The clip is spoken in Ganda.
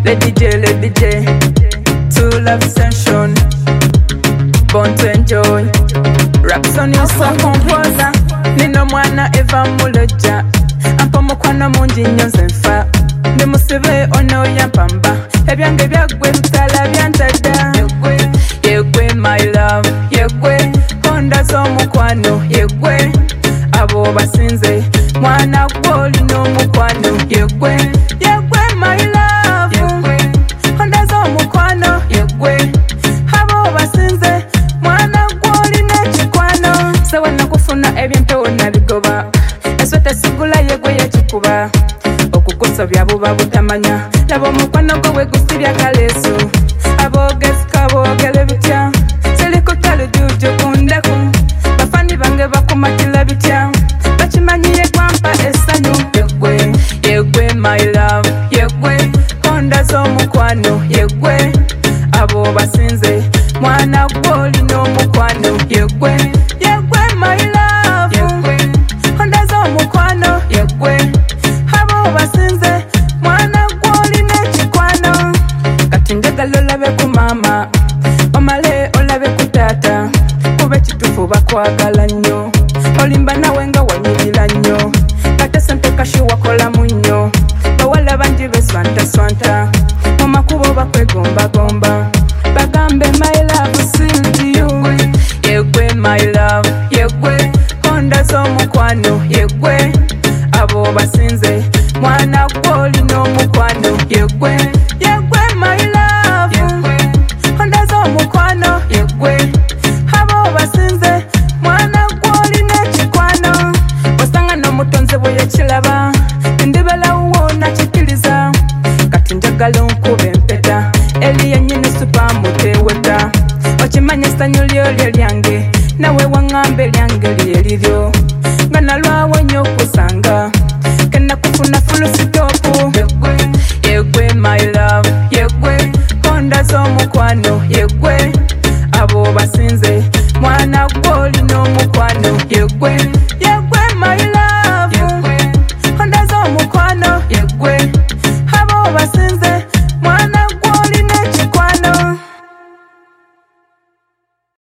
Lady J, to love session, born to enjoy. Raps on your song composer, Nino mwana eva muloja. Ampa mukwana mungi nnyo nze nfa. Ndi musibe ono yampamba. Ebyange byagwe bitala byantada. Yegwe my love, yegwe honda z'omukwano, yegwe abo basinze mwana gw'oli n'omukwano, yegwe my love, honda z'omukwano, yegwe abo basinze mwana gw'oli n'ekikwano. Sewe nakufuna ebintu nabigoba, esweta sigula yegwe yakikuba. Okukosa byabuba butamanya, laba omukwano gwe wegusibya kalesu. Abogezi kaboogere bitya, selikutalo juju kundeku. Bafani bange bakumatila bitya, bakimanyiye gwampa essanyu. Yegwe my love, yegwe honda z'omukwano, yegwe abo basinze mwana gw'oli n'omukwano, yegwe my love, honda z'omukwano, yegwe abo basinze mwana gw'oli n'ekikwano. Kati njagala olabe ku mama, omale olabe ku taata, kuba ekituufu bakwagala nnyo, olimba nawe nga wanyirira nnyo. Kate sente kashi wakola munnyo, bawala bangi beswantaswanta, mu makubo bakwegombagomba, bagambe my love still to you. Yegwe my love, yegwe honda z'omukwano, yegwe abo basinze mwana gw'oli n'omukwano, yegwe my love, honda z'omukwano, yegwe abo basinze mwana gw'oli n'ekikwano. Osanga n'omutonzi bwe yakiraba, ndibalawo nakikiriza. Kati njagala onkube empeta, eri yennyini supamuteweta. Okimanya essanyu lyolyo lyange, nawe waŋŋamba eryange lyeliryo. Nga nalwawo nnyo okusanga, kenakufuna fulusitopu. Yegwe my love, yegwe honda z'omukwano, yegwe